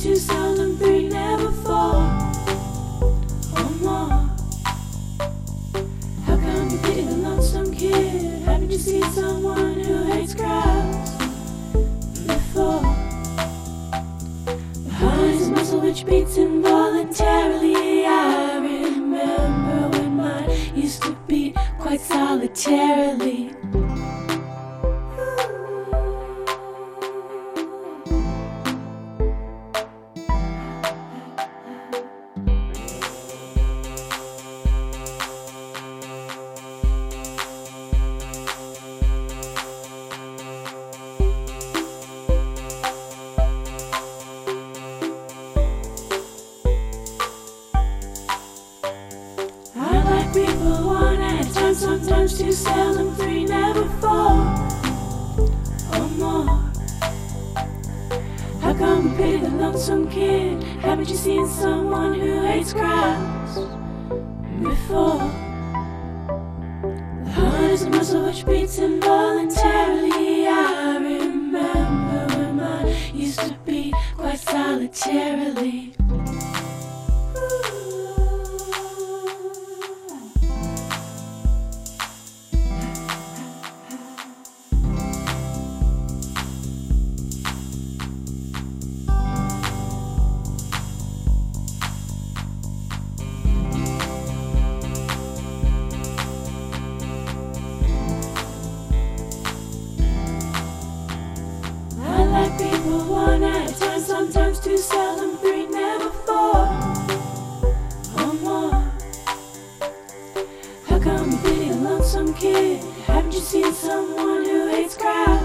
two seldom, three never, four or more. How come you pity the lonesome kid? Haven't you seen someone who hates crowds before? The heart is a muscle which beats involuntarily. I remember when mine used to beat quite solitarily. People one at a time, sometimes two seldom, three never, four or more. How come you pity the lonesome kid? Haven't you seen someone who hates crowds before? The heart is a muscle which beats involuntarily. I remember when mine used to beat quite solitarily. People one at a time, sometimes two seldom, three never, four or more. How come you pity a lonesome kid? Haven't you seen someone who hates crowds